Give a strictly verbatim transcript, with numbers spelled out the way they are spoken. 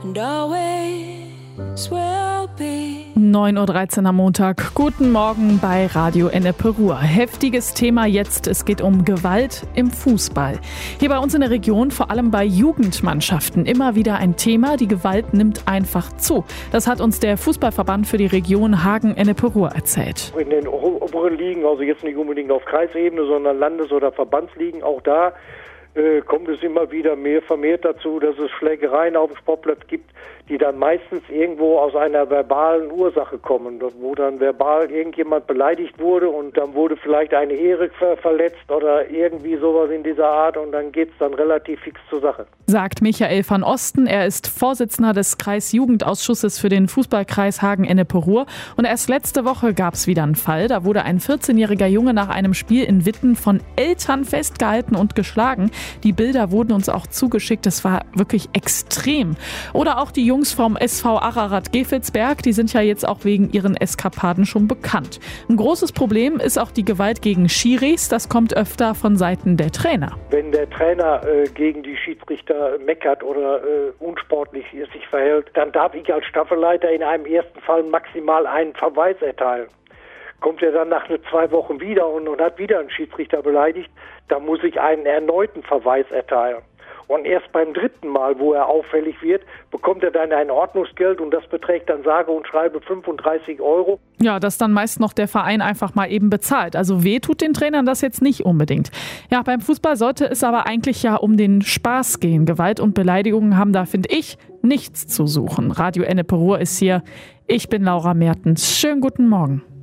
and always will be. neun Uhr dreizehn am Montag. Guten Morgen bei Radio Ennepe Ruhr. Heftiges Thema jetzt. Es geht um Gewalt im Fußball. Hier bei uns in der Region, vor allem bei Jugendmannschaften, immer wieder ein Thema. Die Gewalt nimmt einfach zu. Das hat uns der Fußballverband für die Region Hagen-Ennepe Ruhr erzählt. In den oberen Ligen, also jetzt nicht unbedingt auf Kreisebene, sondern Landes- oder Verbandsligen, auch da äh, kommt es immer wieder mehr vermehrt dazu, dass es Schlägereien auf dem Sportplatz gibt, die dann meistens irgendwo aus einer verbalen Ursache kommen, wo dann verbal irgendjemand beleidigt wurde und dann wurde vielleicht eine Ehre ver- verletzt oder irgendwie sowas in dieser Art und dann geht's dann relativ fix zur Sache. Sagt Michael van Osten. Er ist Vorsitzender des Kreisjugendausschusses für den Fußballkreis Hagen-Ennepe Ruhr. Und erst letzte Woche gab es wieder einen Fall. Da wurde ein vierzehnjähriger Junge nach einem Spiel in Witten von Eltern festgehalten und geschlagen. Die Bilder wurden uns auch zugeschickt. Das war wirklich extrem. Oder auch die Jungs vom S V Ararat Gefelsberg, die sind ja jetzt auch wegen ihren Eskapaden schon bekannt. Ein großes Problem ist auch die Gewalt gegen Schiris. Das kommt öfter von Seiten der Trainer. Wenn der Trainer äh, gegen die Schiedsrichter meckert oder äh, unsportlich sich verhält, dann darf ich als Staffelleiter in einem ersten Fall maximal einen Verweis erteilen. Kommt er dann nach zwei Wochen wieder und, und hat wieder einen Schiedsrichter beleidigt, dann muss ich einen erneuten Verweis erteilen. Und erst beim dritten Mal, wo er auffällig wird, bekommt er dann ein Ordnungsgeld und das beträgt dann sage und schreibe fünfunddreißig Euro. Ja, das dann meist noch der Verein einfach mal eben bezahlt. Also weh tut den Trainern das jetzt nicht unbedingt. Ja, beim Fußball sollte es aber eigentlich ja um den Spaß gehen. Gewalt und Beleidigungen haben da, finde ich, nichts zu suchen. Radio Ennepe Ruhr ist hier. Ich bin Laura Mertens. Schönen guten Morgen.